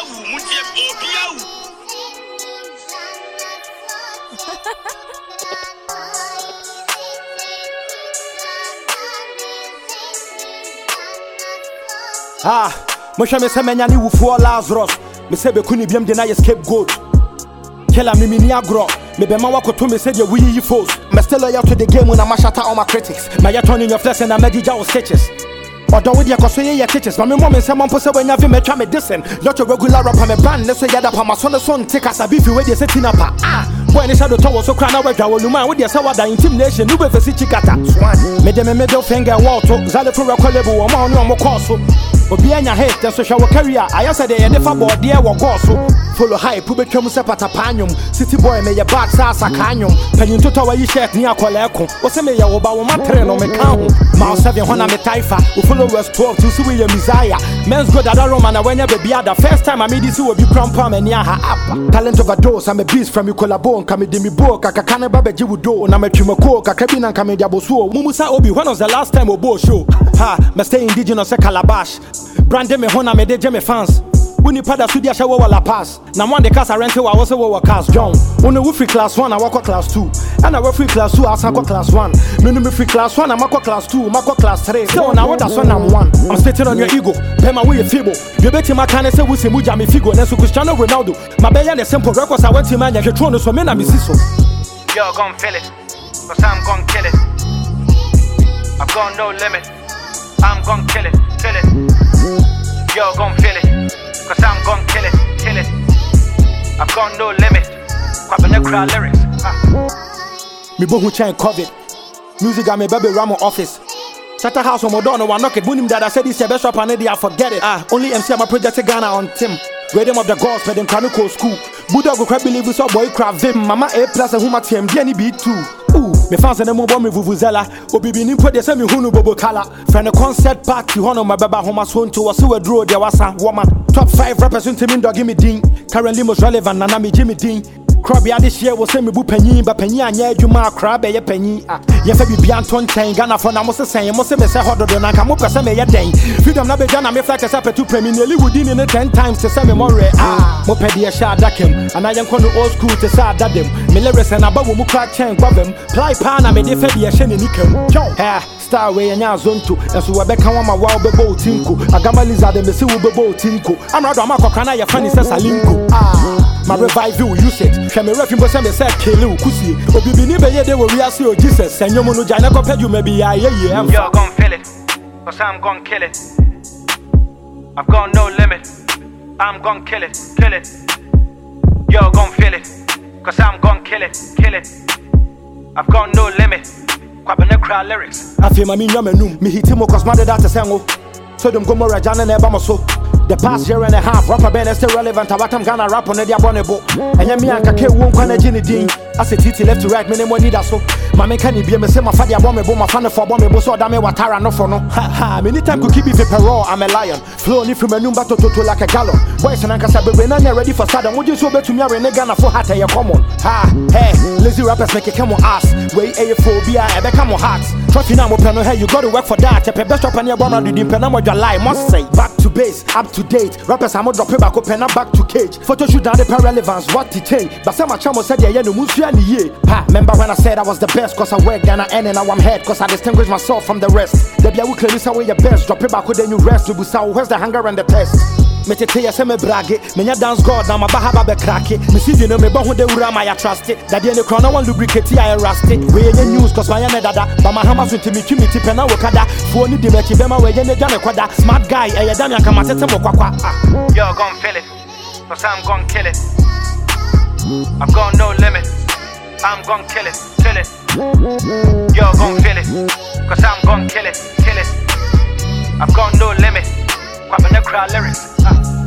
Mosha me se menya ni wufu Lazarus. Me se be kuni biam de na scapegoat. Killer me ni agro. Me be ma wakoto me se de wuyi foes. Me still loyal to the game when I shatter all my critics. My ya turn in your flesh and I medija or sketches. Odo with your koso ye teachers. My mom and someone pose when you have me try me dissing. Not a regular rapper me brand. Let's say yada pa my son take us a beef with your setting up. Boy ni shadow tower so crown away jawo luma with your sawa da intimidation. You be fesi chikata. Me de me middle finger wall to zale pro recallable o ma no course. Obi anya hate the social career. I said they never board there wo go so. Follow hype put betwem se patapanyum. City boy me ye bad sasa kanyum. Penyin to tower yi shirt ni akola eko. O se me ye wo ba wo matre no me kan ho. Ma 7 hona me taifa. O follow West 12 to see we ye Messiah. Men's good at Roman and when you baby the first time I made this will be crampa me nia ha up. Talent overdose I'm a beast from you collabo come de mi bo kaka kana baba ji wudo na me twimako kaka bi na come dia boso. Mumusa obi when was the last time obo show? Ha, me stay indigenous Calabash. Branded me hona me de me fans. Uni pada sudia shawo wala pass. Na one the cars I rented I was a cars John. Uni we free class 1 I walk class 2. And I work free class 2 I go class 1. Me no me free class 1 I go class 2, I go class 3. So now that's when I'm 1. I'm sitting on your ego. Pay my way feeble. You bet my can say we say muja me figo. Nesu Cristiano Ronaldo. My beya the simple records I went to man you trying to so me na me siso. Yo gon' feel it. Cause I'm gon' kill it. I've got no limit. I'm gon' kill it. Yo gon' feel it. Cause I'm gon' kill it. I've got no limit. Quabbing the crowd lyrics. Me bo hu chain COVID. Music got me baby Ramo office. Shatter house on Modona one knock it. Bunim that I said this best rapper and I forget it. Only MC my project Ghana on Tim. Rhythm of the gods for them Kanuko school. Buddha go crab believe we saw boy crab vim. Mama A plus a huma TM Jenny B2. Me fans and them bomb me vuvuzela. Obi bi nimpo de semi hunu bobo kala. From the concert party hono my baba homa son to was so draw there was a woman. Top 5 rappers in Tim Dog Gimme Ding. Currently most relevant and I'm Jimmy Ding. Crabby this year was semi bu penny, but penny and yeah, you mark crab a penny. Yes, I be beyond 20 Ghana for Namos saying, most of us are harder than I come up as a mayor day. Freedom never done, I may flag us up to premium nearly within in 10 times to semi more. Mopedia shot that him, and I am going to old school to sad that them. Milleris and above who crack chain, Bobbim, Ply Pan, I made a fair shenny nickel. Star way and zone 2, and so I become my wild bebo tinku. I got my lizard and the sea bebo tinku. I'm not a Marco Canaya funny says a linko. My revive you use it. Shall me refuge for some said kill Kusi. Or be never they will reassure Jesus. And you mono jana compared you maybe I yeah. You're gon' feel it. Cause I'm gon' kill it. I've got no limit. I'm gon' kill it. You're gon' feel it. Cause I'm gon' kill it. I've got no limit. Quabbing the crowd lyrics. I feel my minimum. Me hit him cause my data sango. So them go more Jana never so. The past year and a half, rapper band is still relevant. What I'm gonna rap on the abonnable. And Yami and Kake won't kind of Jenny Dean. I said, Titi left to right, minimum need us so. Mamma can be a message, my father, abominable, my father for abominable, so damn what Tara no for no. Ha, many times could keep it for raw. I'm a lion. Flow only from a number to like a gallon. Boys and Uncle Sabe, when I'm ready for Saddam, would you so bet to me and Ghana for hat a common? Ha, hey, lazy rappers make a come on ass. Way A4BI, I become on hearts. Trophy now, open hey, you gotta work for that. A best up on your bomber, the Penamo July, must say. Back to base, up to date. Rappers, I'm drop it back up and back to cage. Photo shoot down the relevance, what it take. But some chamo said, yeah, no Musia ni ye. Pa, remember when I said I was the best, cause I work Ghana and now I'm head, cause I distinguish myself from the rest. The Bia will clearly say your best, drop it back with then you rest. Where's the hunger and the test? Me tete ya se me brage, me nya dance god na ma ba ha ba crack it. Me see you know me ba hu de wura ma ya trust it. That the crown one lubricate I rust it. We any news cause my na dada, ba ma hama so ntimi twimi tipe na wokada. Fo ni de mechi be ma we ne dane kwada. Smart guy e ya dan yanka ma tete mo kwakwa. You're gon' feel it. Cause I'm gon' kill it. I've got no limit. I'm gon' kill it. You're gon' feel it. Cause I'm gon' kill it. I've got no limit. Quabbing the crowd lyrics.